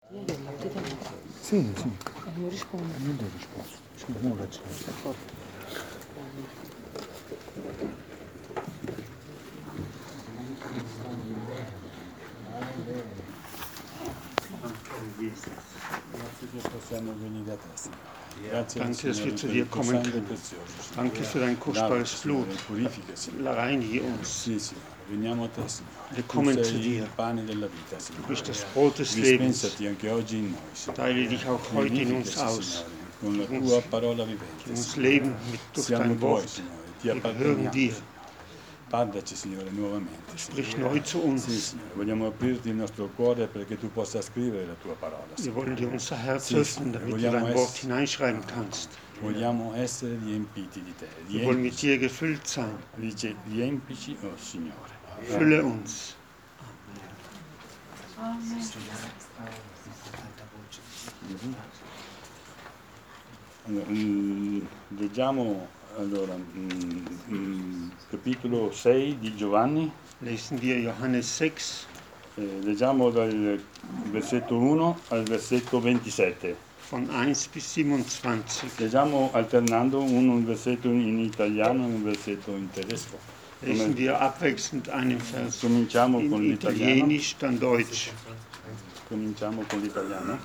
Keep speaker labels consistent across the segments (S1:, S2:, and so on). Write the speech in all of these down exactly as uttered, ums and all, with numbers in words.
S1: Sì, sì.
S2: E non risponde.
S1: Non devo rispondere. Sì, non la c'è. Grazie che possiamo venire a te, Signore. Grazie,
S3: Danke, dass wir zu
S1: per
S3: dir
S1: il tuo
S3: kommen
S1: sangue
S3: können.
S1: prezioso, Signore.
S3: Danke für dein kostbares
S1: Lavaci,
S3: Blut.
S1: Signore, purifica, Signore.
S3: Reinige uns.
S1: Sì, Signore, veniamo a te, Signore.
S3: Wir
S1: Tu
S3: kommen zu
S1: sei
S3: dir.
S1: il pane della vita,
S3: Du
S1: Signore.
S3: bist das Brot des Lebens.
S1: Dispensati anche oggi in noi, Signore.
S3: Teile dich auch heute in uns
S1: Vivificaci,
S3: aus.
S1: Signore, con la
S3: Gib
S1: tua
S3: uns,
S1: parola
S3: gib
S1: vivente,
S3: uns
S1: Signore.
S3: Leben mit, durch
S1: Siamo
S3: dein
S1: tuoi,
S3: Wort.
S1: Signore, ti
S3: Wir gehören
S1: apparteniamo,
S3: dir.
S1: Signore. Parlaci, Signore, nuovamente.
S3: Sprich
S1: Signore.
S3: neu zu uns.
S1: Sì, Signore, vogliamo aprirti il nostro cuore perché tu possa scrivere la tua parola.
S3: Wir
S1: Signore.
S3: wollen dir unser Herz
S1: Sì,
S3: öffnen,
S1: Signore,
S3: damit du
S1: vogliamo
S3: dein Wort
S1: ess-
S3: hineinschreiben kannst.
S1: Vogliamo essere riempiti di te.
S3: Wir wollen mit
S1: Riempici,
S3: dir gefüllt sein.
S1: dice, riempici, oh Signore.
S3: Fülle uns.
S1: Allora, mm, leggiamo allora, mm, mm, capitolo sei di Giovanni,
S3: Lesen wir Johannes sechs,
S1: eh, leggiamo dal versetto uno al versetto ventisette.
S3: von eins bis siebenundzwanzig.
S1: Leggiamo alternando un versetto in italiano e un versetto in tedesco.
S3: Lesen wir abwechselnd einen Vers
S1: Cominciamo con
S3: in
S1: l'italiano.
S3: Italienisch, dann Deutsch.
S1: Cominciamo con l'italiano.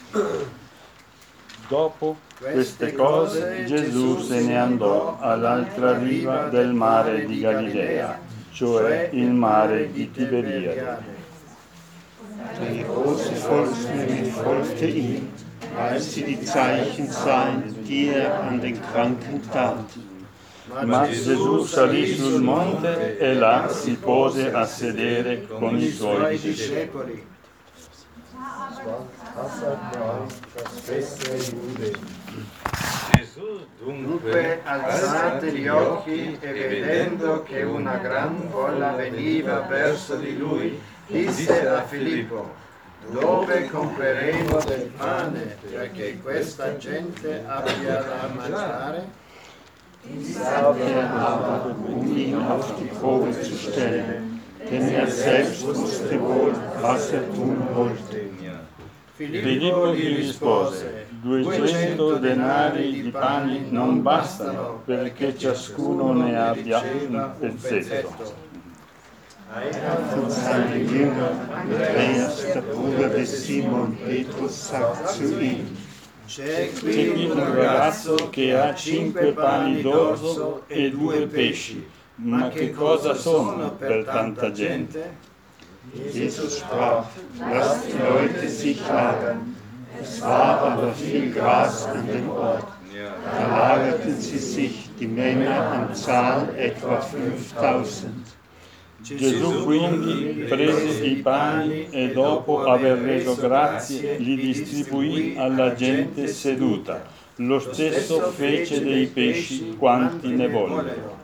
S1: Dopo queste cose Gesù se ne andò all'altra riva del mare di Galilea, cioè il mare di Tiberiade.
S3: Die große Volksmenge folgte ihm, weil sie die Zeichen sahen, die er an den Kranken tat.
S1: Ma Gesù salì sul monte e là si pose a sedere con i suoi discepoli.
S4: Gesù dunque, alzate gli occhi e vedendo che una gran folla veniva verso di lui, disse a Filippo: dove compreremo del pane perché questa gente abbia da mangiare?
S3: Er aber, um ihn auf die Probe zu stellen, denn er selbst wusste wohl, was er tun wollte.
S1: Filippo gli rispose, duecento denari di pani non bastano perché ciascuno ne abbia un pezzetto.
S3: Von seinen Jüngern, Andreas, der Bruder des Simon Petrus, sagt zu ihm:
S4: C'è
S1: C'è
S4: qui
S1: qui
S4: un
S1: un ragazzo che ha cinque pani d'orzo e due pesci, ma che cosa sono per tanta gente?
S3: Jesus sprach: lasst die Leute sich lagern. Es war aber viel Gras an dem Ort. Da lagerten sie sich, die Männer an Zahl etwa fünftausend.
S1: Gesù quindi prese i pani e dopo aver reso grazie li distribuì alla gente seduta. Lo stesso fece dei pesci quanti ne vollero.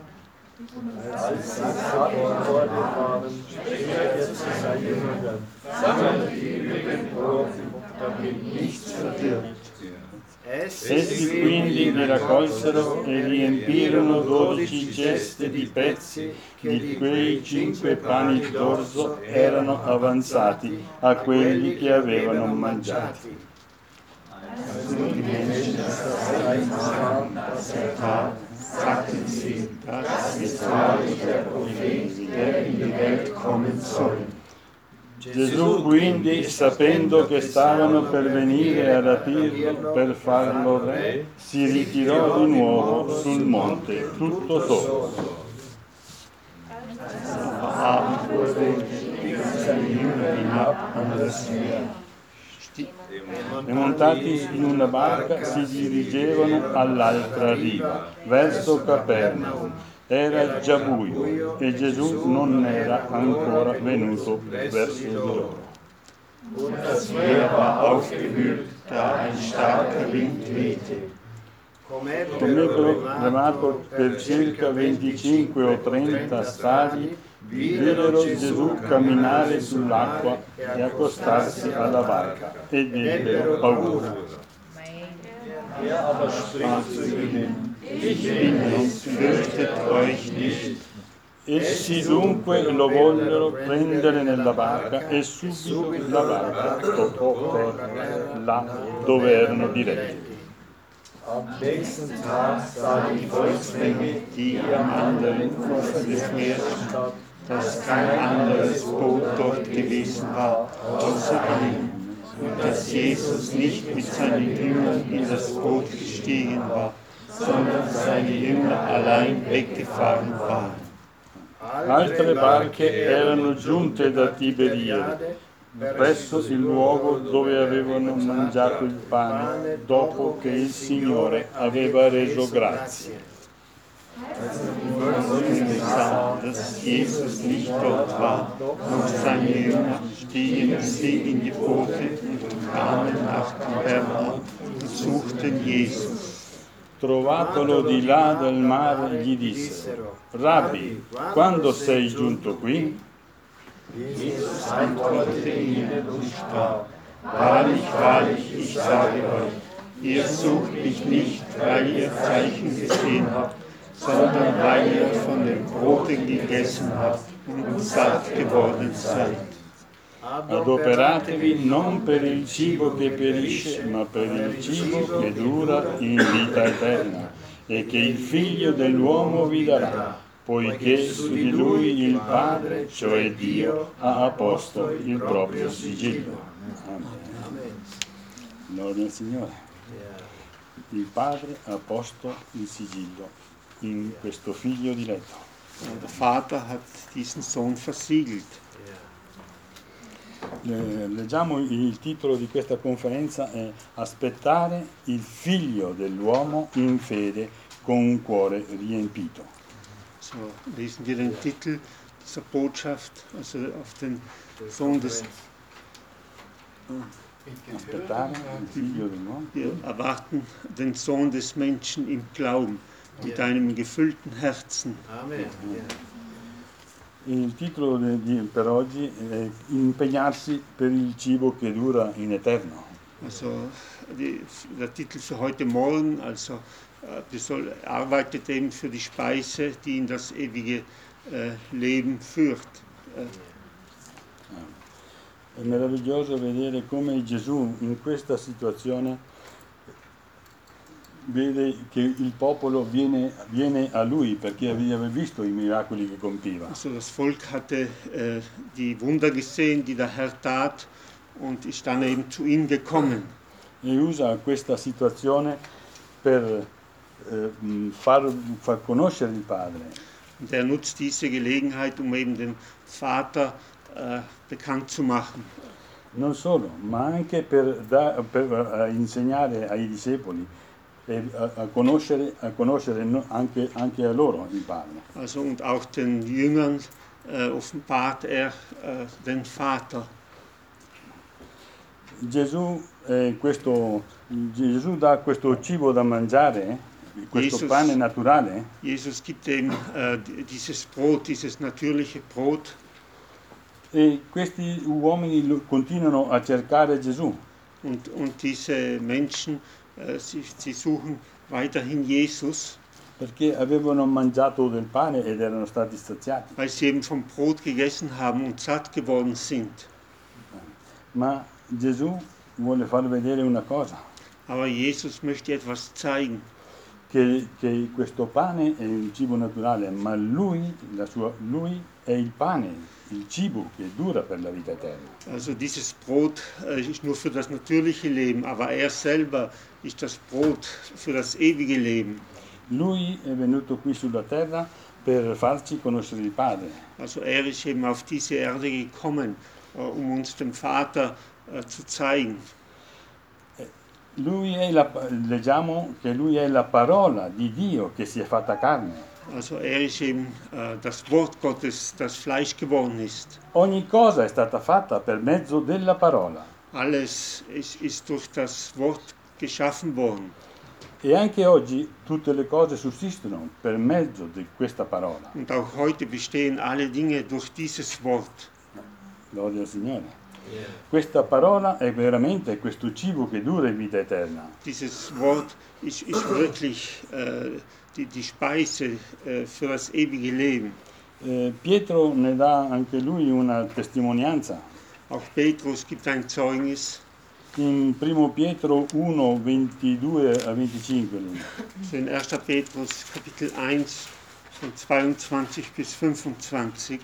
S1: Essi quindi li raccolsero e riempirono dodici ceste di pezzi di quei cinque pani d'orzo erano avanzati a quelli che avevano mangiati.
S3: Die Menschen das Zeichen sahen, das er tat, sagten sie: das ist wahrlich der Prophet, der in die Welt kommen soll.
S1: Gesù quindi, sapendo che stavano per venire a rapirlo per farlo re, si ritirò di nuovo sul monte, tutto solo.
S3: Am Abend wurde seine Jünger hinab an das Meer.
S1: E montati in una barca si dirigevano all'altra riva, verso Capernaum. Era già buio e Gesù non era ancora venuto verso di loro.
S3: Und das Meer war aufgewühlt, da ein starker Wind wehte.
S4: Come
S1: Come remato per circa venticinque o trenta stadi, videro Gesù camminare sull'acqua e accostarsi alla barca ed ebbero paura.
S3: Er aber sprach zu ihnen: Ich bin es, fürchtet euch nicht.
S1: Essi dunque lo vollero prendere nella barca e subito la barca toccò terra là dove erano diretti.
S3: Am nächsten Tag sah die Volksmenge, die am anderen Ufer des Meeres stand, dass kein anderes Boot dort gewesen war, außer ihm, und dass Jesus nicht mit seinen Jüngern in das Boot gestiegen war, sondern seine Jünger allein weggefahren waren.
S1: Altre barche erano giunte da Tiberiade, presso il luogo dove avevano mangiato il pane, dopo che il Signore aveva reso grazie.
S3: Als die Volksmenge sah, dass Jesus nicht dort war, und seine Jünger, stiegen sie in die Boote und kamen nach Kapernaum und suchten Jesus.
S1: Trovatolo di là del mare, gli dissero: Rabbi, quando sei giunto qui?
S3: Jesus antwortete ihnen und sprach: Wahrlich, wahrlich, ich sage euch, ihr sucht mich nicht, weil ihr Zeichen gesehen habt, sondern weil ihr von den Broten gegessen habt und satt geworden seid.
S1: Adoperatevi non per il cibo che perisce, ma per il cibo che dura in vita eterna, e che il Figlio dell'uomo vi darà, poiché su di lui il Padre, cioè Dio, ha apposto il proprio sigillo. Amen. Gloria al Signore. Il Padre ha posto il sigillo in questo Figlio diletto.
S3: Der Vater hat diesen Sohn versiegelt.
S1: Leggiamo il titolo di questa conferenza è Aspettare il Figlio dell'uomo in fede con un cuore riempito.
S3: So lesen wir den Titel dieser Botschaft, also auf den Sohn des
S1: Aspettare il Figlio dell'uomo.
S3: Wir erwarten den Sohn des Menschen im Glauben, mit einem gefüllten Herzen.
S4: Amen.
S1: Il titolo di, di, per oggi è Impegnarsi per il cibo che dura in eterno.
S3: Also die, der Titel für heute Morgen, also äh, soll, arbeitet eben für die Speise, die in das ewige äh, Leben führt. Äh,
S1: È meraviglioso vedere come Gesù in questa situazione vede che il popolo viene, viene a lui perché aveva visto i miracoli che compiva.
S3: Also das Volk hatte äh, die Wunder gesehen, die der Herr tat, und ist dann eben zu ihm gekommen.
S1: E usa questa situazione per eh, far, far conoscere il Padre.
S3: Und er nutzt diese Gelegenheit, um eben den Vater äh, bekannt zu machen.
S1: Non solo, ma anche per, da, per uh, insegnare ai discepoli e a, a conoscere, a conoscere anche, anche a loro il Padre.
S3: Also und auch den Jüngern äh, offenbart er äh, den Vater.
S1: Gesù, eh, questo, Gesù dà questo cibo da mangiare, questo Jesus, pane naturale.
S3: Jesus gibt ihm äh, dieses Brot, dieses natürliche Brot.
S1: E questi uomini continuano a cercare Gesù.
S3: Und, und diese Menschen, äh, sie, sie suchen weiterhin Jesus.
S1: Perché avevano mangiato del pane ed erano stati saziati.
S3: Weil sie eben vom Brot gegessen haben und satt geworden sind.
S1: Ma Gesù vuole far vedere una cosa.
S3: Aber Jesus möchte etwas zeigen.
S1: Che, che questo pane è un cibo naturale, ma lui, la sua, lui è il pane, il cibo che dura per la vita eterna.
S3: Also dieses Brot äh, ist nur für das natürliche Leben, aber er selber ist das Brot für das ewige Leben.
S1: Lui è venuto qui sulla terra per farci conoscere il Padre.
S3: Also er ist eben auf diese Erde gekommen, äh, um uns den Vater äh, zu zeigen.
S1: Lui è la, leggiamo che lui è la parola di Dio che si è fatta carne.
S3: Also er ist eben äh, das Wort Gottes, das Fleisch geworden ist.
S1: Ogni cosa è stata fatta per mezzo della parola.
S3: Alles ist, ist durch das Wort geschaffen worden.
S1: E anche oggi tutte le cose sussistono per mezzo di questa parola.
S3: Und auch heute bestehen alle Dinge durch dieses Wort.
S1: Gloria al Signore. Yeah. Questa parola è veramente questo cibo che dura in vita eterna.
S3: Dieses Wort ist, ist wirklich äh, die, die Speise äh, für das ewige Leben.
S1: Eh, Pietro ne dà anche lui una testimonianza.
S3: Auch Petrus gibt ein Zeugnis.
S1: In primo Pietro uno, ventidue a venticinque.
S3: Also in erster Petrus Kapitel eins von zweiundzwanzig bis fünfundzwanzig.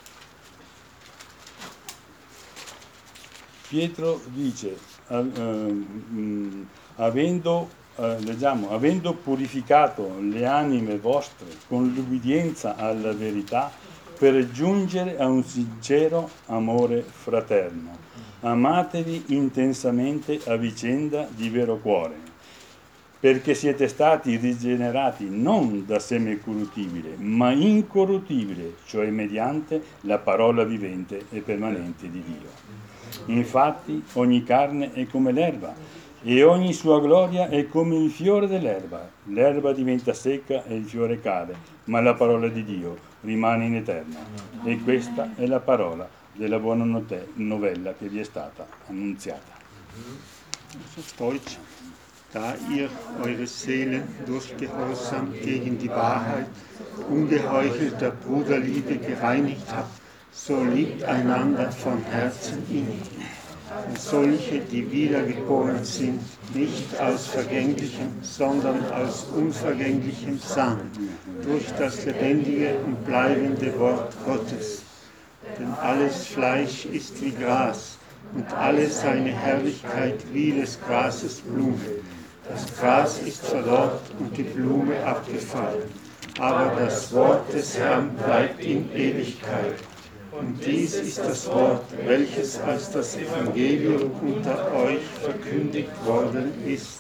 S1: Pietro dice, eh, eh, avendo, eh, leggiamo, avendo purificato le anime vostre con l'ubbidienza alla verità, per giungere a un sincero amore fraterno. Amatevi intensamente a vicenda di vero cuore, perché siete stati rigenerati non da seme corruttibile, ma incorruttibile, cioè mediante la parola vivente e permanente di Dio. Infatti ogni carne è come l'erba, e ogni sua gloria è come il fiore dell'erba. L'erba diventa secca e il fiore cade, ma la parola di Dio rimane in eterno. E questa è la parola della buona note- novella che vi è stata annunziata.
S3: Auf Deutsch. Da ihr eure Seelen durch Gehorsam gegen die Wahrheit ungeheuchelter Bruderliebe gereinigt habt, so liebt einander von Herzen innig. Und solche, die wiedergeboren sind, nicht aus vergänglichem, sondern aus unvergänglichem Samen, durch das lebendige und bleibende Wort Gottes. Denn alles Fleisch ist wie Gras, und alle seine Herrlichkeit wie des Grases Blume. Das Gras ist verdorrt und die Blume abgefallen, aber das Wort des Herrn bleibt in Ewigkeit. Und dies ist das Wort, welches als das Evangelium unter euch verkündigt worden ist.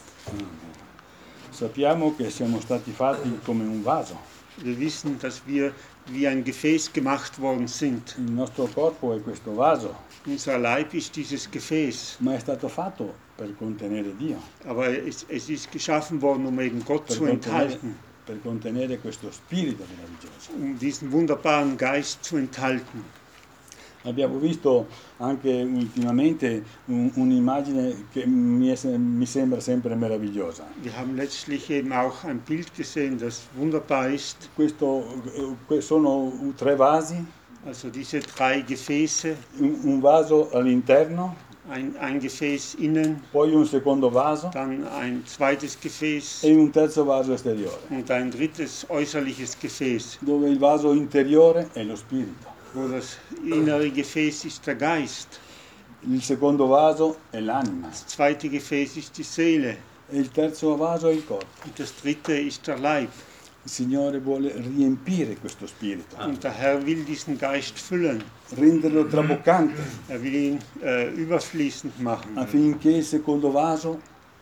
S1: Sappiamo che siamo stati fatti come un vaso.
S3: Wir wissen, dass wir wie ein Gefäß gemacht worden sind.
S1: Il nostro corpo è questo vaso,
S3: Unser Leib ist dieses Gefäß,
S1: ma è stato fatto per contenere Dio,
S3: aber es, es ist geschaffen worden, um eben Gott
S1: per
S3: zu
S1: contenere,
S3: enthalten,
S1: per contenere questo spirito meraviglioso.
S3: um diesen wunderbaren Geist zu enthalten.
S1: Abbiamo visto anche ultimamente un, un'immagine che mi, è, mi sembra sempre meravigliosa.
S3: Wir haben letztlich eben auch ein Bild gesehen, das wunderbar ist.
S1: Questo, eh, sono tre vasi,
S3: Also diese drei Gefäße,
S1: un, un vaso all'interno,
S3: ein, ein Gefäß innen,
S1: poi un secondo vaso
S3: dann ein zweites Gefäß
S1: e un terzo vaso esteriore,
S3: und ein drittes äußerliches Gefäß,
S1: dove il vaso interiore è lo spirito,
S3: wo das innere Gefäß ist der Geist,
S1: il secondo vaso è l'anima
S3: das zweite Gefäß ist die Seele
S1: e il terzo vaso è il corpo.
S3: und das dritte ist der Leib.
S1: Il Signore vuole riempire questo spirito,
S3: Und der Herr will diesen Geist füllen.
S1: renderlo traboccante,
S3: Er will ihn äh, überfließend machen,
S1: affinché il secondo vaso,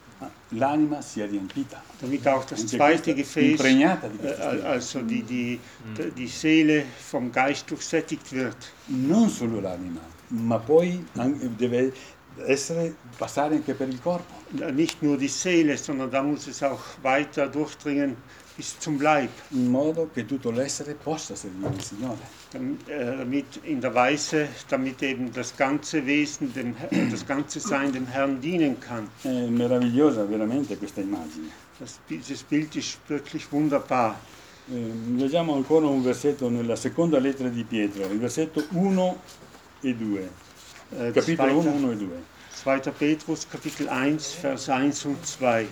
S1: l'anima sia riempita,
S3: damit auch das
S1: Anche
S3: zweite
S1: questa,
S3: Gefäß,
S1: impregnata di
S3: äh,
S1: questo spirito.
S3: also die, die, die Seele vom Geist durchsättigt wird.
S1: Non solo l'anima, ma poi anche- deve essere, passare anche per il corpo,
S3: Nicht nur die Seele, sondern da muss es auch weiter durchdringen bis zum Leib,
S1: in modo che tutto l'essere possa servire il Signore.
S3: damit, äh, damit in der Weise, damit eben das ganze Wesen, dem, Herr- das ganze Sein dem Herrn dienen kann.
S1: È meravigliosa veramente questa immagine.
S3: Das, dieses Bild ist wirklich wunderbar.
S1: Eh, leggiamo ancora un versetto nella seconda lettera di Pietro, il versetto uno e due,
S3: Äh,
S1: capitolo uno,
S3: zweiter,
S1: uno e due.
S3: zweiter Petrus, Kapitel eins, Vers eins und zwei.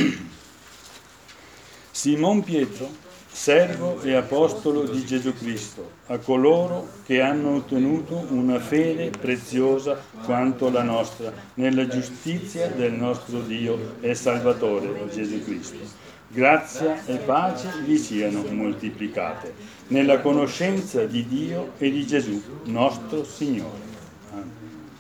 S1: Simon Pietro, servo e apostolo di Gesù Cristo, a coloro che hanno ottenuto una fede preziosa quanto la nostra, nella giustizia del nostro Dio e Salvatore Gesù Cristo. Grazia e pace vi siano moltiplicate nella conoscenza di Dio e di Gesù, nostro Signore. Amen.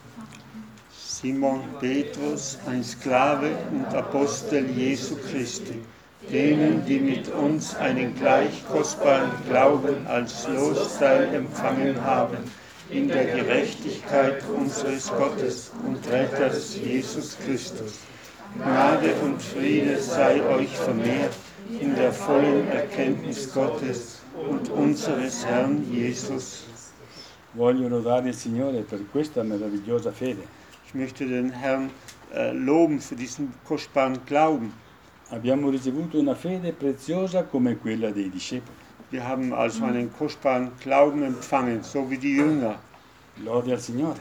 S3: Simon Petrus, ein Sklave und Apostel Jesu Christi, denen, die mit uns einen gleich kostbaren Glauben als Losteil empfangen haben, in der Gerechtigkeit unseres Gottes und Retters Jesus Christus. Gnade und Friede sei euch vermehrt in der vollen Erkenntnis Gottes und unseres Herrn Jesus.
S1: Voglio lodare il Signore per questa meravigliosa fede.
S3: Ich möchte den Herrn äh, loben für diesen kostbaren Glauben.
S1: Abbiamo ricevuto una fede preziosa come quella dei discepoli.
S3: Wir haben also einen kostbaren Glauben empfangen, so wie die Jünger.
S1: Gloria al Signore.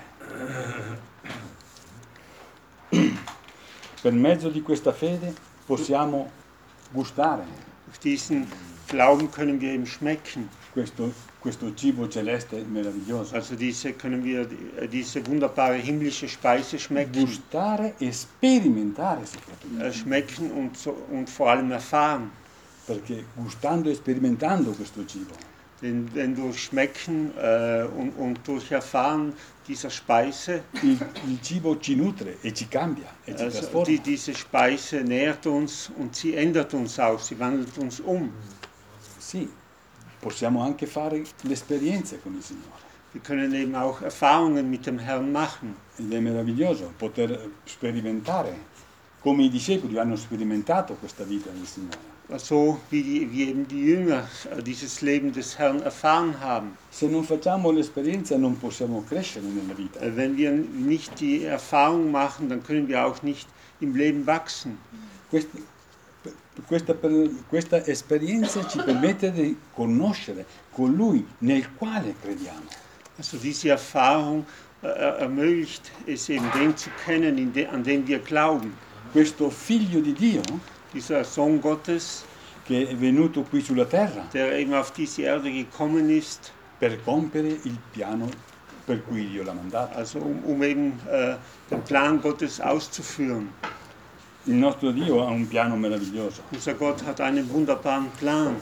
S1: Per mezzo di questa fede possiamo gustare
S3: Durch diesen Glauben können wir ihm schmecken.
S1: questo, questo cibo celeste meraviglioso.
S3: Also diese können wir diese wunderbare himmlische Speise schmecken.
S1: Gustare e sperimentare soprattutto.
S3: Äh, schmecken und, so, und vor allem erfahren.
S1: Perché gustando e sperimentando questo cibo,
S3: Denn, denn durch Schmecken äh, und, und durch Erfahren dieser Speise,
S1: il, il cibo ci nutre e ci cambia e ci
S3: also
S1: trasforma.
S3: die, diese Speise nährt uns und sie ändert uns auch, sie wandelt uns um.
S1: Sì, possiamo anche fare le esperienze con il Signore.
S3: Wir können eben auch Erfahrungen mit dem Herrn machen.
S1: Ed è meraviglioso poter sperimentare come i discepoli hanno sperimentato questa vita del Signore.
S3: So wie, die, wie eben die Jünger dieses Leben des Herrn erfahren haben.
S1: Se non facciamo l'esperienza non possiamo crescere nella vita.
S3: Wenn wir nicht die Erfahrung machen, dann können wir auch nicht im Leben wachsen.
S1: Questa, questa, questa esperienza ci permette di conoscere colui nel quale crediamo.
S3: Also diese Erfahrung äh, ermöglicht es eben den zu kennen, in de, an den wir glauben.
S1: Questo figlio di Dio,
S3: dieser Sohn Gottes,
S1: che è venuto qui sulla terra,
S3: der eben auf diese Erde gekommen ist,
S1: per compiere il piano per cui Dio l'ha mandato.
S3: Also um, um eben äh, den Plan Gottes auszuführen.
S1: Il nostro Dio ha un piano meraviglioso.
S3: Unser Gott hat einen wunderbaren Plan.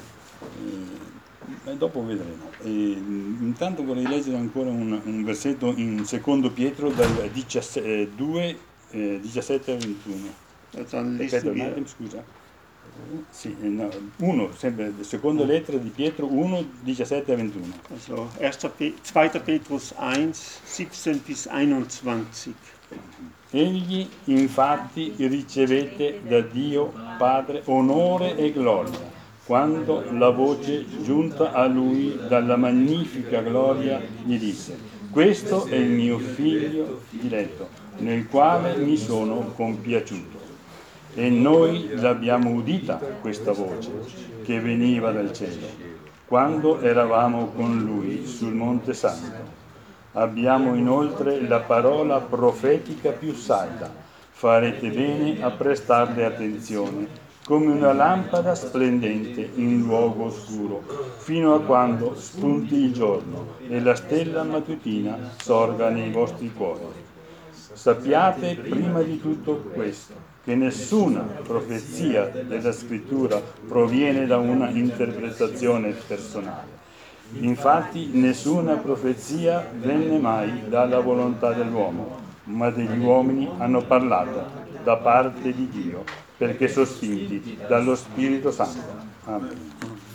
S1: E dopo vedremo. E, intanto vorrei leggere ancora un, un versetto in secondo Pietro dal due, eh, diciassette al ventuno.
S3: Dann
S1: Aspetta
S3: lesen
S1: un
S3: wir
S1: attimo, scusa. Sì, no, uno, sempre, seconda lettera di Pietro uno, diciassette a ventuno.
S3: also zweiter Petrus eins, siebzehn bis einundzwanzig.
S1: Egli infatti ricevette da Dio Padre onore e gloria, quando la voce giunta a lui dalla magnifica gloria gli disse: questo è il mio figlio diletto, nel quale mi sono compiaciuto. E noi l'abbiamo udita questa voce che veniva dal cielo, quando eravamo con lui sul Monte Santo. Abbiamo inoltre la parola profetica più salda. Farete bene a prestarle attenzione, come una lampada splendente in luogo oscuro, fino a quando spunti il giorno e la stella mattutina sorga nei vostri cuori. Sappiate prima di tutto questo, che nessuna profezia della Scrittura proviene da una interpretazione personale. Infatti nessuna profezia venne mai dalla volontà dell'uomo, ma degli uomini hanno parlato da parte di Dio, perché sospinti dallo Spirito Santo. Amen.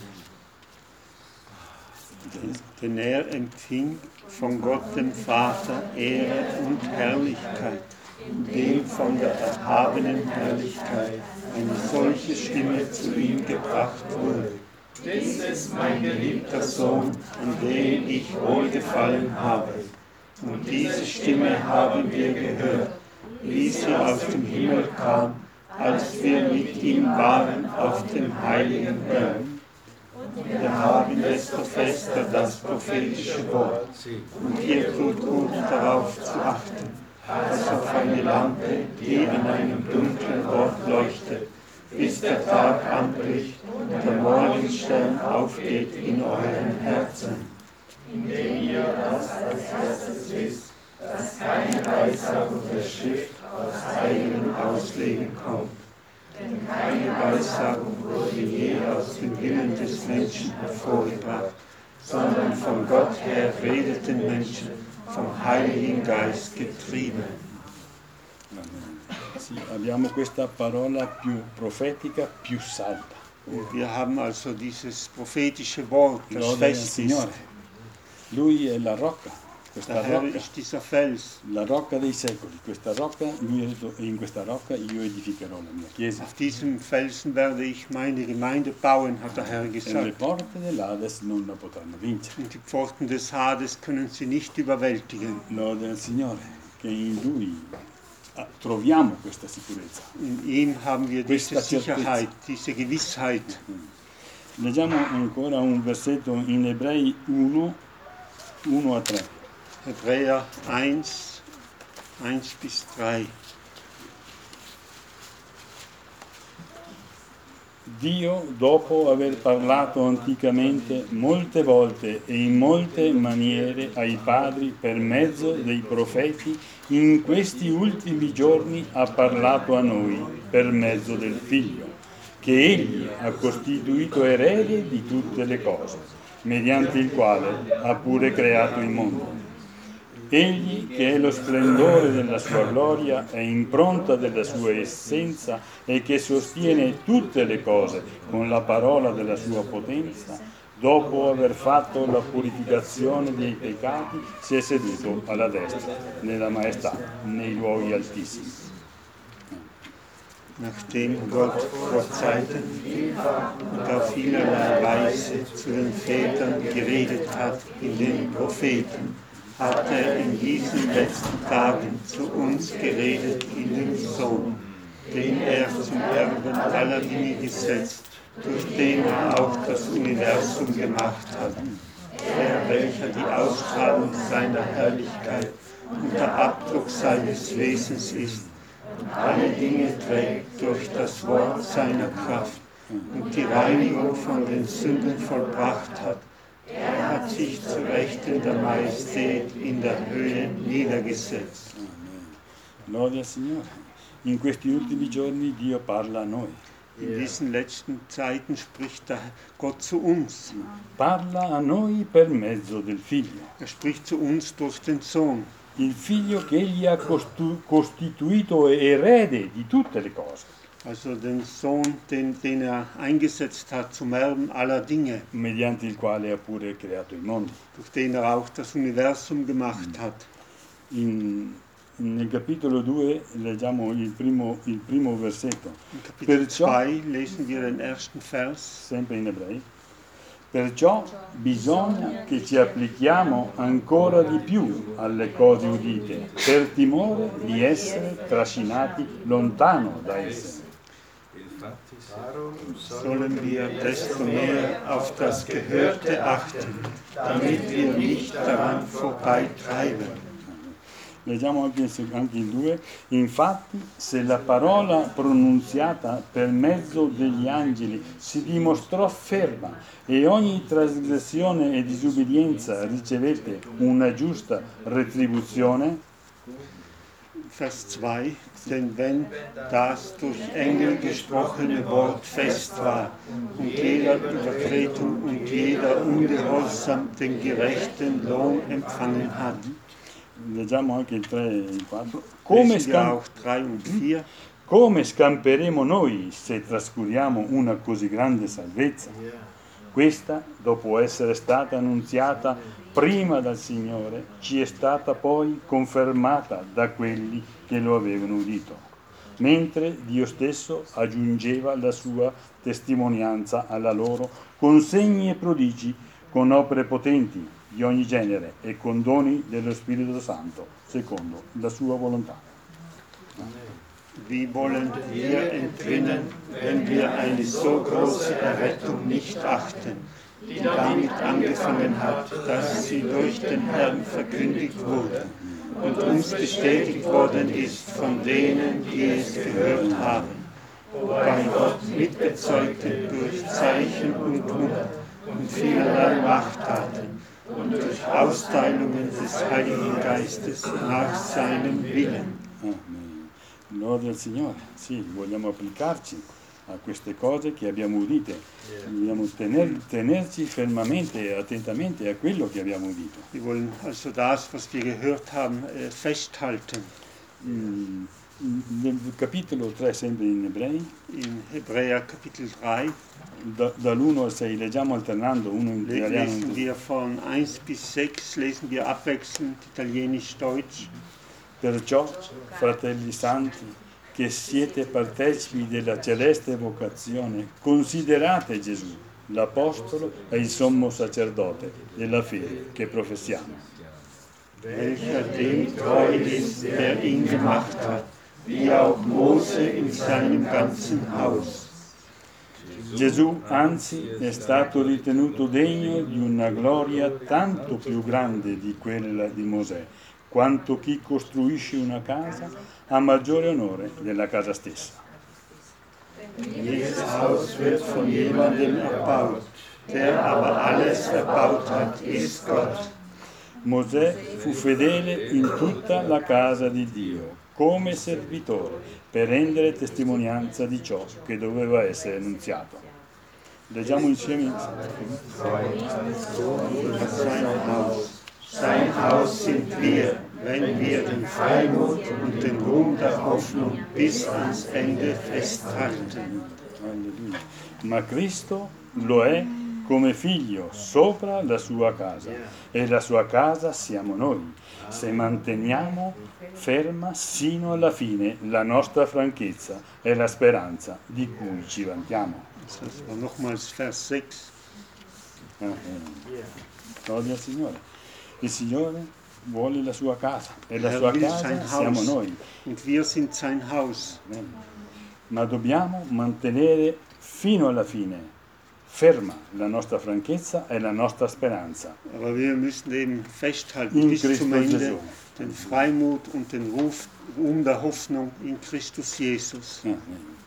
S3: Denn er empfing von Gott dem Vater Ehre und Herrlichkeit, indem von der erhabenen Herrlichkeit eine solche Stimme zu ihm gebracht wurde. Dies ist mein geliebter Sohn, an dem ich wohlgefallen habe. Und diese Stimme haben wir gehört, wie sie aus dem Himmel kam, als wir mit ihm waren auf dem heiligen Berg. Wir haben desto fester das prophetische Wort, und ihr tut gut darauf zu achten, als auf eine Lampe, die an einem dunklen Ort leuchtet, bis der Tag anbricht und der Morgenstern aufgeht in euren Herzen. Indem ihr das als erstes wisst, dass keine Weissagung der Schrift aus Heiligen Auslegen kommt. Denn keine Weissagung wurde je aus dem Willen des Menschen hervorgebracht, sondern von Gott her redeten Menschen, vom Heiligen Geist getrieben.
S1: Sì, abbiamo questa parola più profetica, più salda.
S3: Wir haben also dieses prophetische Wort, das
S1: Lode al
S3: fest ist.
S1: Signore. Lui è la rocca, questa
S3: Der Herr
S1: rocca,
S3: ist dieser Fels.
S1: la rocca dei secoli. Questa rocca, lui ha detto, e in questa rocca io edificherò la mia chiesa.
S3: Auf diesem Felsen werde ich meine Gemeinde bauen, hat der Herr
S1: E le
S3: gesagt.
S1: porte dell'Ades non la potranno vincere.
S3: Und die Pforten des Hades können sie nicht überwältigen.
S1: Lode al Signore, che in Lui ah, troviamo questa sicurezza.
S3: In ihm haben wir diese
S1: Questa certezza.
S3: Sicherheit, diese Gewissheit.
S1: Leggiamo ancora un versetto in Ebrei uno, uno a tre.
S3: Hebräer uno, uno bis tre.
S1: Dio, dopo aver parlato anticamente molte volte e in molte maniere ai padri per mezzo dei profeti, in questi ultimi giorni ha parlato a noi per mezzo del Figlio, che Egli ha costituito erede di tutte le cose, mediante il quale ha pure creato il mondo. Egli, che è lo splendore della sua gloria e impronta della sua essenza e che sostiene tutte le cose con la parola della sua potenza, dopo aver fatto la purificazione dei peccati, si è seduto alla destra, nella maestà, nei luoghi altissimi.
S3: Nachdem Gott vor Zeiten und auf vielerlei Weise zu den Vätern geredet hat in den Propheten, hat er in diesen letzten Tagen zu uns geredet in dem Sohn, den er zum Erben aller Dinge gesetzt, durch den er auch das Universum gemacht hat. Er, welcher die Ausstrahlung seiner Herrlichkeit und der Abdruck seines Wesens ist, und alle Dinge trägt durch das Wort seiner Kraft und die Reinigung von den Sünden vollbracht hat. Er hat sich zu Rechten der Majestät in der Höhe niedergesetzt.
S1: Gloria al Signore. In questi ultimi giorni Dio parla a noi.
S3: In diesen letzten Zeiten spricht der Gott zu uns.
S1: Parla a noi per mezzo del Figlio.
S3: Er spricht zu uns durch den Sohn.
S1: Il Figlio che Egli ha costu- costituito erede di tutte le cose.
S3: Also den Sohn, den, den er eingesetzt hat zum Erben aller Dinge,
S1: mediante il quale ha pure creato il mondo.
S3: durch den er auch das Universum gemacht hat.
S1: In, nel capitolo due leggiamo il primo, il primo versetto.
S3: In Kapitel
S1: Perciò,
S3: zwei lesen wir den ersten Vers.
S1: sempre in ebrei, perciò bisogna che ci applichiamo ancora di più alle cose udite, per timore di essere trascinati lontano da esse.
S3: Sollen wir desto mehr auf das Gehörte achten, damit wir nicht daran vorbeitreiben.
S1: Leggiamo anche in, anche in due, infatti se la parola pronunziata per mezzo degli angeli si dimostrò ferma e ogni trasgressione e disobbedienza ricevette una giusta retribuzione.
S3: Vers zwei, denn wenn das durch Engel gesprochene Wort fest war und jeder Übertretung und jeder Ungehorsam den gerechten Lohn empfangen hat.
S1: Leggiamo anche il tre e il quattro. Come, scam- come scamperemo noi se trascuriamo una così grande salvezza? Questa, dopo essere stata annunziata prima dal Signore, ci è stata poi confermata da quelli che lo avevano udito, mentre Dio stesso aggiungeva la sua testimonianza alla loro con segni e prodigi, con opere potenti di ogni genere e con doni dello Spirito Santo, secondo la sua volontà.
S3: Wie wollen wir entrinnen, wenn wir eine so große Errettung nicht achten, die damit angefangen hat, dass sie durch den Herrn verkündigt wurde und uns bestätigt worden ist von denen, die es gehört haben, wobei Gott mitbezeugte durch Zeichen und Wunder und vielerlei Machttaten und durch Austeilungen des Heiligen Geistes nach seinem Willen.
S1: Amen. Gloria al Signore. Sì, vogliamo applicarci a queste cose che abbiamo udite. Dobbiamo tener, tenerci fermamente e attentamente a quello che abbiamo udito.
S3: Wir wollen also das, was wir gehört haben, festhalten.
S1: Mm, nel capitolo tre, sempre in ebrei,
S3: in Hebräer Kapitel drei,
S1: da, dall'uno al sei, leggiamo alternando uno in italiano.
S3: Lesen wir von eins bis sechs, lesen wir abwechselnd Italienisch-Deutsch.
S1: Perciò, fratelli santi, che siete partecipi della celeste vocazione, considerate Gesù, l'Apostolo e il sommo sacerdote della fede che professiamo.
S3: Welcher dem treu ist, der ihn gemacht hat, wie auch Mose in seinem ganzen Haus.
S1: Gesù, anzi, è stato ritenuto degno di una gloria tanto più grande di quella di Mosè, quanto chi costruisce una casa ha maggiore onore della casa stessa.
S3: Jedes Haus wird von jemandem erbaut, der aber alles erbaut hat, ist Gott.
S1: Mosè fu fedele in tutta la casa di Dio, come servitore, per rendere testimonianza di ciò che doveva essere annunziato. Leggiamo insieme.
S3: Sein Haus. Sein Haus sind wir, wenn wir den Freimut und den Ruhm der Hoffnung bis ans Ende festhalten.
S1: Alleluia. Ma Cristo lo è come figlio sopra la sua casa, e la sua casa siamo noi, se manteniamo ferma sino alla fine la nostra franchezza e la speranza di cui ci vantiamo.
S3: Das war nochmals Vers sechs.
S1: Eh, eh. Gloria al Signore. Il Signore vuole la sua casa, e la
S3: Er
S1: sua
S3: will
S1: casa
S3: sein
S1: siamo
S3: Haus.
S1: noi.
S3: Und wir sind sein Haus.
S1: Ma dobbiamo mantenere fino alla fine ferma la nostra franchezza e la nostra speranza
S3: Aber wir müssen eben festhalten
S1: in
S3: bis
S1: Cristo
S3: zum Ende
S1: Gesù.
S3: den Freimut und den Ruf, Ruhm der Hoffnung in Christus Jesus.
S1: Eh,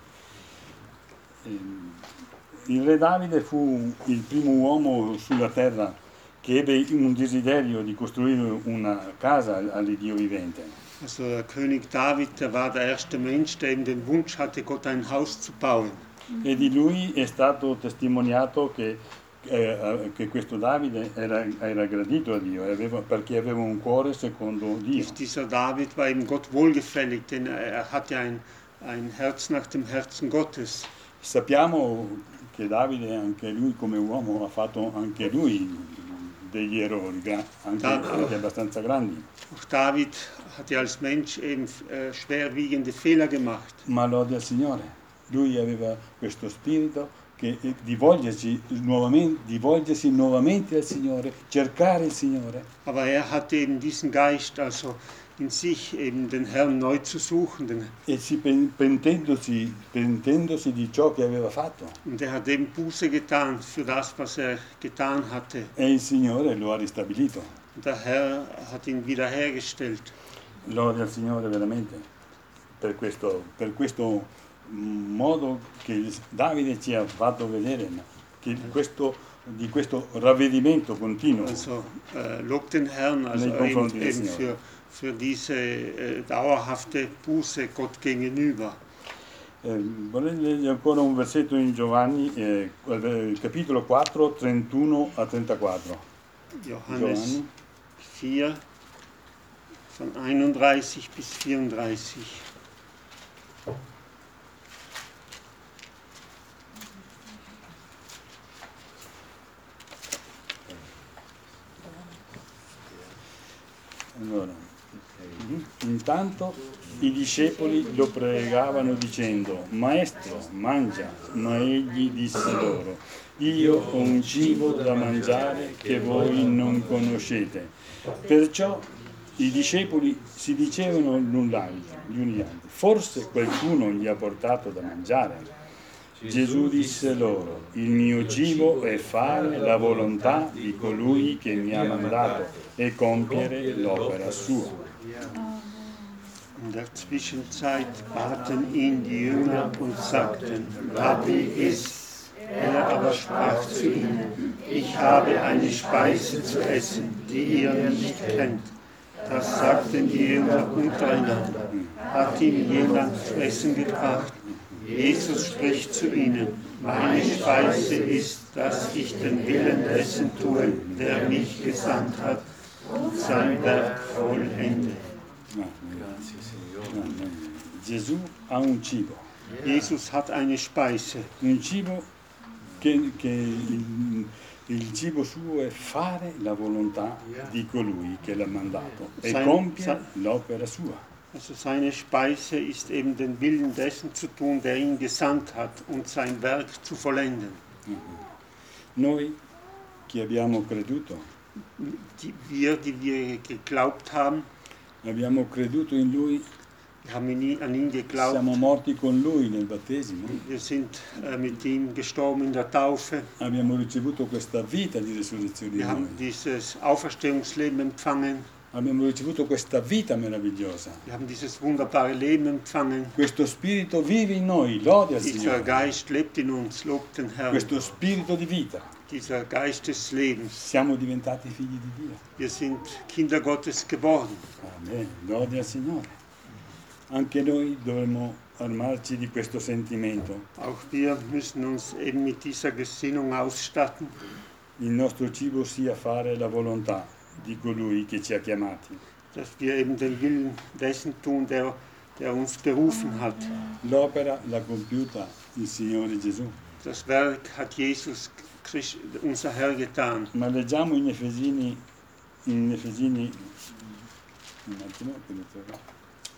S1: eh. Il re Davide fu il primo uomo sulla terra che ebbe un desiderio di costruire una casa all'Iddio vivente.
S3: Also der König David, der war der erste Mensch, der eben den Wunsch hatte, Gott ein Haus zu bauen.
S1: E di lui è stato testimoniato che, eh, che questo Davide era, era gradito a Dio, aveva, perché aveva un cuore secondo Dio.
S3: Dieser David war eben Gott wohlgefällig, denn er hatte ein, ein Herz nach dem Herzen Gottes.
S1: Sappiamo che Davide, anche lui come uomo, ha fatto anche lui degli errori, anche, anche abbastanza grandi.
S3: Auch David hatte als Mensch eben äh, schwerwiegende Fehler gemacht.
S1: Ma lode al Signore, lui aveva questo spirito che eh, di volgersi nuovamente, di volgersi nuovamente al Signore, cercare il Signore.
S3: Aber er hatte eben diesen Geist, also in sich eben den Herrn neu zu suchen. Den,
S1: E si pen- pentendosi, pentendosi di ciò che aveva fatto.
S3: und er hat eben Buße getan für das, was er getan hatte.
S1: E il Signore lo ha ristabilito.
S3: Und der Herr hat ihn wiederhergestellt.
S1: Lode al Signore veramente per questo, per questo modo che Davide ci ha fatto vedere, che questo, di questo ravvedimento continuo.
S3: Also äh, lobt den Herrn, also
S1: Nei
S3: eben,
S1: confronti del
S3: eben
S1: Signore.
S3: für, für diese äh, dauerhafte Buße Gott gegenüber.
S1: Eh, vorrei leggere ancora un versetto in Giovanni, eh, capitolo quattro, trentuno a trentaquattro.
S3: Johannes
S1: Giovanni.
S3: vier, von einunddreißig bis vierunddreißig.
S1: Allora, intanto i discepoli lo pregavano dicendo: Maestro, mangia. Ma egli disse loro: Io ho un cibo da mangiare che voi non conoscete. Perciò i discepoli si dicevano l'un l'altro, gli uni gli altri: Forse qualcuno gli ha portato da mangiare. Gesù disse loro: Il mio cibo è fare la volontà di colui che mi ha mandato e compiere l'opera sua.
S3: In der Zwischenzeit baten ihn die Jünger und sagten: Rabbi, iss. Er aber sprach zu ihnen: Ich habe eine Speise zu essen, die ihr nicht kennt. Das sagten die Jünger untereinander. Hat ihm jemand zu essen gebracht? Jesus spricht zu ihnen: Meine Speise ist, dass ich den Willen dessen tue, der mich gesandt hat, und sein Werk vollende.
S1: Gesù ha un cibo,
S3: Jesus hat eine Speise.
S1: un cibo che, che il, il cibo suo è fare la volontà di colui che l'ha mandato e
S3: Sein-
S1: compiere
S3: sein-
S1: l'opera sua.
S3: Also seine Speise ist eben den Willen dessen zu tun, der ihn gesandt hat, und sein Werk zu vollenden.
S1: Noi che abbiamo creduto,
S3: Die, wir, die wir geglaubt haben,
S1: abbiamo creduto in Lui
S3: Wir haben ihn, an ihn geglaubt.
S1: Siamo morti con Lui nel battesimo.
S3: Wir sind äh, mit ihm gestorben in der Taufe.
S1: Abbiamo ricevuto questa vita di risurrezione in
S3: Wir haben
S1: noi.
S3: dieses Auferstehungsleben empfangen.
S1: Abbiamo ricevuto questa vita meravigliosa.
S3: Wir haben dieses wunderbare Leben empfangen.
S1: Questo spirito vive in noi, lode al
S3: Dieser
S1: Signore.
S3: Geist lebt in uns, lobt den Herrn.
S1: Questo spirito di vita.
S3: Dieser Geist des Lebens.
S1: Siamo diventati figli di Dio.
S3: Wir sind Kinder Gottes geworden.
S1: Amen. Lode al Signore. Anche noi dovremmo armarci di questo sentimento.
S3: Auch wir müssen uns eben mit dieser Gesinnung ausstatten.
S1: Il nostro cibo sia fare la volontà di colui che ci ha chiamati.
S3: Dass wir eben den Willen dessen tun, der, der uns berufen hat.
S1: L'opera l'ha compiuta il Signore Gesù.
S3: Das Werk hat Jesus, Christ, unser Herr, getan.
S1: Ma leggiamo in Efesini, in Efesini, un attimo, che lo trovo.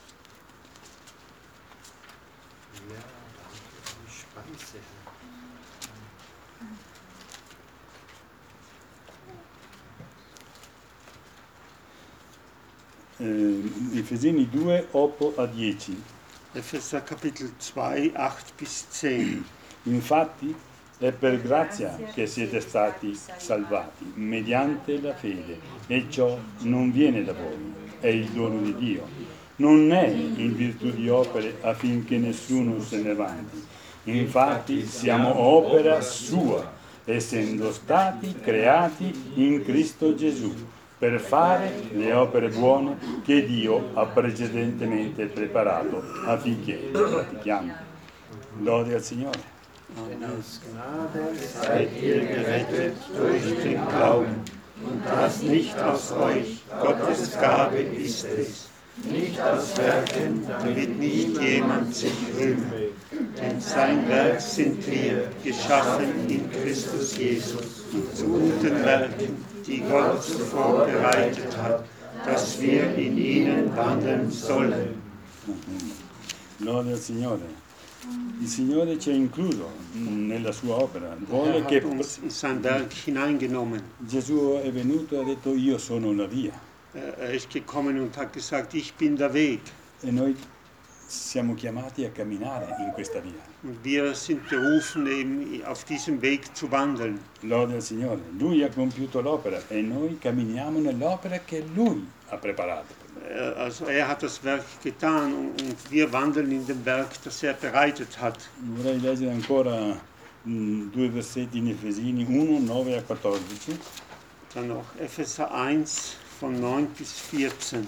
S1: Eh, Efesini due, otto a dieci.
S3: Epheser Kapitel zwei, acht bis zehn.
S1: Infatti è per grazia che siete stati salvati, mediante la fede, e ciò non viene da voi, è il dono di Dio. Non è in virtù di opere affinché nessuno se ne vanti. Infatti siamo opera sua, essendo stati creati in Cristo Gesù, per fare le opere buone che Dio ha precedentemente preparato affinché le pratichiamo. Lode al Signore.
S3: Aus Gnade seid ihr gerettet durch den Glauben. Und das nicht aus euch, Gottes Gabe ist es. Nicht aus Werken, damit nicht jemand sich rühme. Denn sein Werk sind wir, geschaffen in Christus Jesus, zu guten Werken, die Gott zuvor bereitet hat, dass wir in ihnen wandeln sollen.
S1: Lode al Signore. Il Signore ci ha incluso nella sua opera. Vuole
S3: Er
S1: che
S3: hat uns in sein Werk hineingenommen.
S1: Gesù è venuto e ha detto io sono la via.
S3: Er ist gekommen und hat gesagt, ich bin der Weg.
S1: E noi siamo chiamati a camminare in questa via.
S3: Und wir sind berufen, eben auf diesem Weg zu wandeln.
S1: Lode al Signore. Lui ha compiuto l'opera e noi camminiamo nell'opera che Lui ha preparato.
S3: Also er hat das Werk getan und wir wandeln in dem Werk, das er bereitet hat.
S1: Vorrei leggere ancora mh, due versetti in Efesini uno, nove a quattordici.
S3: Dann noch Epheser eins von neun bis vierzehn.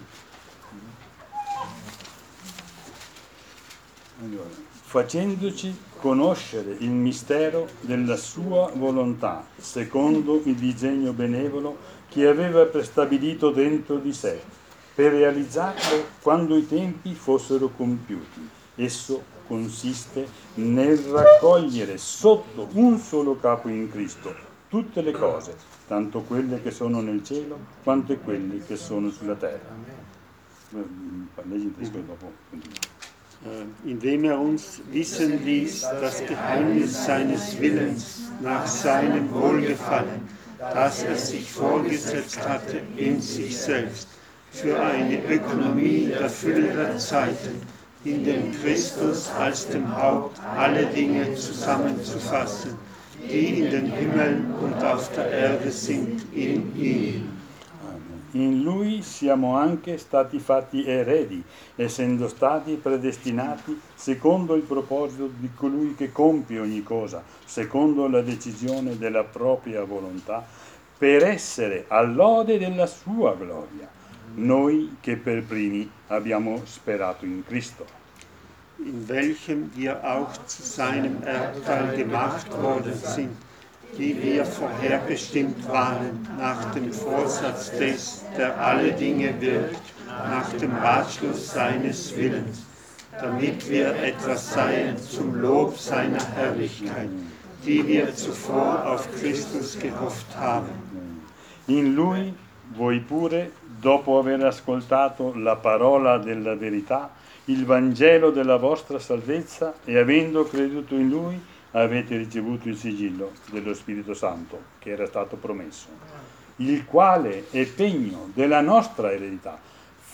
S1: Allora, facendoci conoscere il mistero della sua volontà, secondo il disegno benevolo che aveva prestabilito dentro di sé, per realizzarlo quando i tempi fossero compiuti. Esso consiste nel raccogliere sotto un solo capo in Cristo tutte le cose, tanto quelle che sono nel cielo quanto quelle che sono sulla terra. Leggi in tedesco dopo.
S3: Indem er uns wissen ließ, das Geheimnis seines Willens nach seinem Wohlgefallen, das er sich vorgesetzt hatte in sich selbst, für eine Ökonomie der Fülle der Zeiten, in dem Christus als dem Haupt alle Dinge zusammenzufassen, die in den Himmeln und auf der Erde sind, in ihm.
S1: In Lui siamo anche stati fatti eredi, essendo stati predestinati secondo il proposito di colui che compie ogni cosa, secondo la decisione della propria volontà, per essere all'ode della sua gloria. Noi che per primi abbiamo sperato in Cristo.
S3: In welchem wir auch zu seinem Erbteil gemacht worden sind, die wir vorherbestimmt waren, nach dem Vorsatz des, der alle Dinge wirkt, nach dem Ratschluss seines Willens, damit wir etwas seien zum Lob seiner Herrlichkeit, die wir zuvor auf Christus gehofft haben.
S1: In Lui, voi pure, dopo aver ascoltato la parola della verità, il Vangelo della vostra salvezza, e avendo creduto in Lui, avete ricevuto il sigillo dello Spirito Santo che era stato promesso, il quale è pegno della nostra eredità,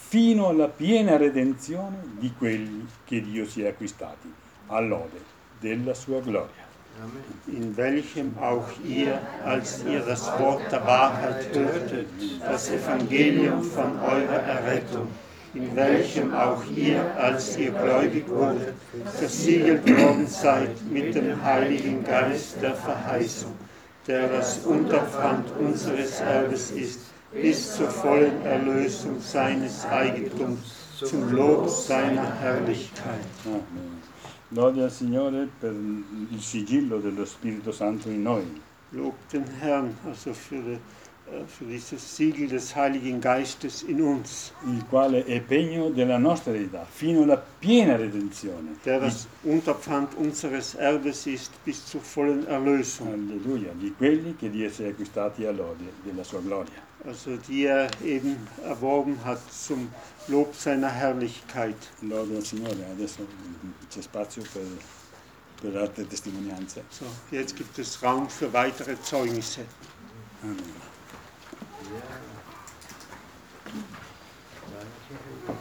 S1: fino alla piena redenzione di quelli che Dio si è acquistati, all'ode della sua gloria.
S3: In welchem auch ihr, als ihr das Wort der Wahrheit hörtet, das Evangelium von eurer Errettung, in welchem auch ihr, als ihr gläubig wurdet, versiegelt worden seid mit dem Heiligen Geist der Verheißung, der das Unterpfand unseres Erbes ist, bis zur vollen Erlösung seines Eigentums, zum Lob seiner Herrlichkeit.
S1: Amen. Lode al Signore per il sigillo dello Spirito Santo in noi.
S3: Lobt den Herrn also für, für dieses Siegel des Heiligen Geistes in uns,
S1: il quale è pegno della nostra eredità, fino alla piena redenzione.
S3: der das Unterpfand unseres Erbes ist, bis zur vollen Erlösung.
S1: Alleluia, di quelli che Dio si è acquistati all'ode della sua gloria.
S3: Also die er eben erworben hat zum Lob seiner Herrlichkeit.
S1: Lode al Signore, adesso c'è spazio per, per altre testimonianze.
S3: So, jetzt gibt es Raum für weitere Zeugnisse.
S1: Amen.